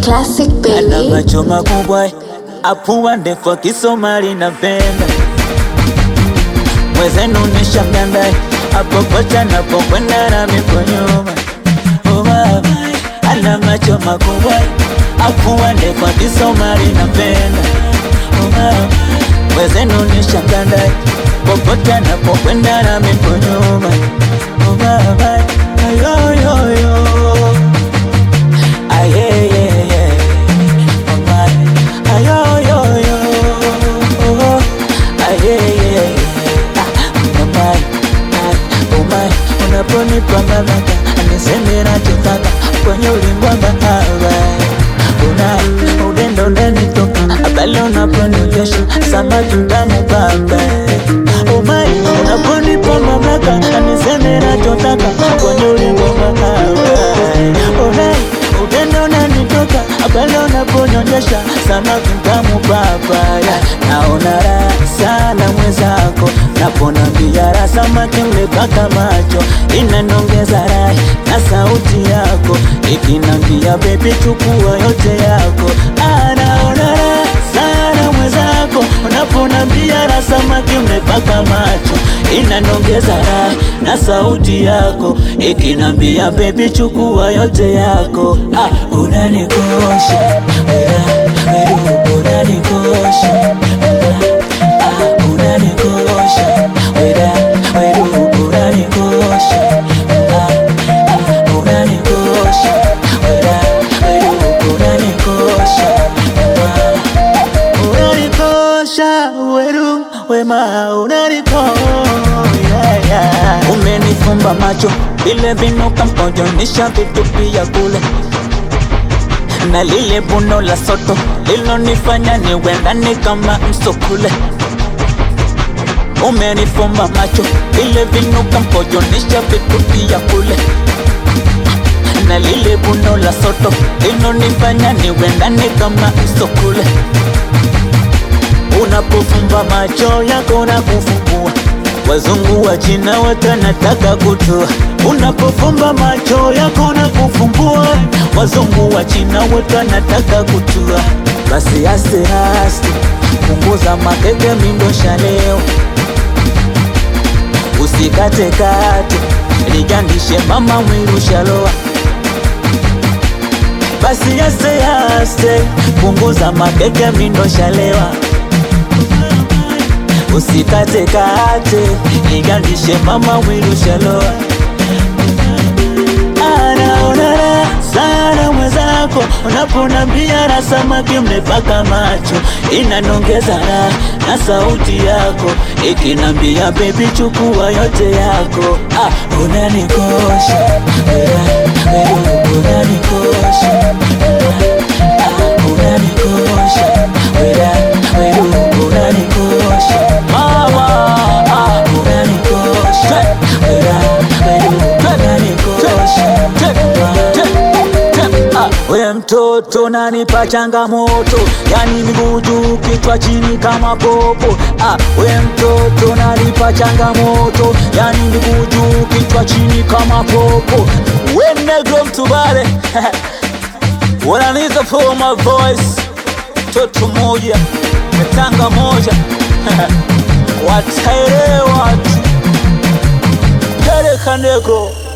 Classic baby. Ana macho makubwa, apua ndefu Kisomali napenda. Mwezenu nishamganda, apopote napokwenda na miko nyuma. Oh mama, ana macho makubwa, apua ndefu Kisomali napenda. Oh mama, mwezenu nishamganda, popote napokwenda na miko nyuma. Oh mama, ayo yo yo. Unaponipa mamaka, aniseme nachotaka kwenye ulimwengu hawa. Udendo ndani toka, abale unaponigesha, samaki mtamu baba. Unaponipa mamaka, aniseme nachotaka kwenye ulimwengu hawa. Udendo ndani toka, abale unaponigesha, samaki mtamu baba. Naona raha sana mwenzako, naponambia raha samaki mlepaka macho. Inanongeza raha na sauti yako, ikinambia baby chukua yote yako. Naona raha sana mwenzako, unaponambia raha samaki mlepaka macho. Inanongeza raha na sauti yako, ikinambia baby chukua yote yako. Unanikosha, unanikosha, unanikosha, umenifumba macho, vile vinuka mkojo nishavitupia kule. Na lile buno la soto, lilonifanya niwe ndani kama msokule. Umenifumba macho, vile vinuka mkojo nishavitupia kule. Na lile buno la soto, lilonifanya niwe ndani kama msokule. Unapofumba macho yako na kufumbua, wazungu wa China watanataka kutua. Unapofumba macho yako na kufumbua, wazungu wa China watanataka kutua. Basi aste aste, punguza makeke mindosha leo. Usikate kate, ligandishe mama mwirusha loa. Basi aste aste, punguza makeke mindosha lewa. Usikate kate, ligandishe mama mwirusha loa. Naona raha sana mwenzako, unaponambia raha samaki mlepaka macho. Inanongeza raha na sauti yako, ikinambia baby chukua yote yako. Unanikosha, unanikosha, unanikosha, unanikosha mama, unanikosha, we mtoto nanipa changamoto, yani miguu juu kichwa chini kama popo. We mtoto nanipa changamoto, yani miguu juu kichwa chini kama popo. We negro mtubale wananiza for my voice. Toto moja, metanga moja wataelewa tu. Peleka negro.